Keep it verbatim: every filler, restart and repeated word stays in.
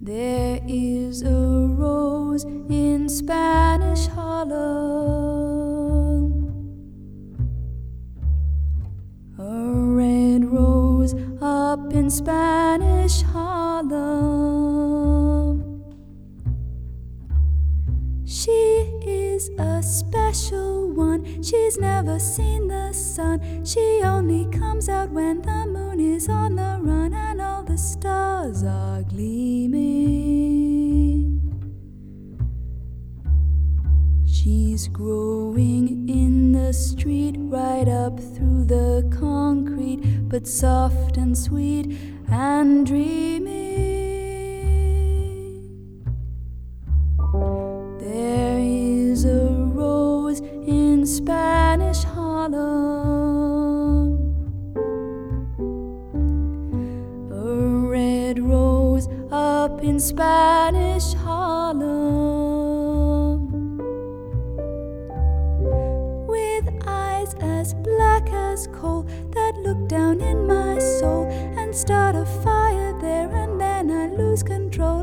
There is a rose in Spanish Harlem, a red rose up in Spanish Harlem. She is a special one, she's never seen the sun. She only comes out when the moon is on the run and all the stars are gleaming. She's growing in the street, right up through the concrete, but soft and sweet and dreaming. There is a rose in Spanish Harlem, a red rose up in Spanish Harlem, with eyes as black as coal that look down in my soul and start a fire there, and then I lose control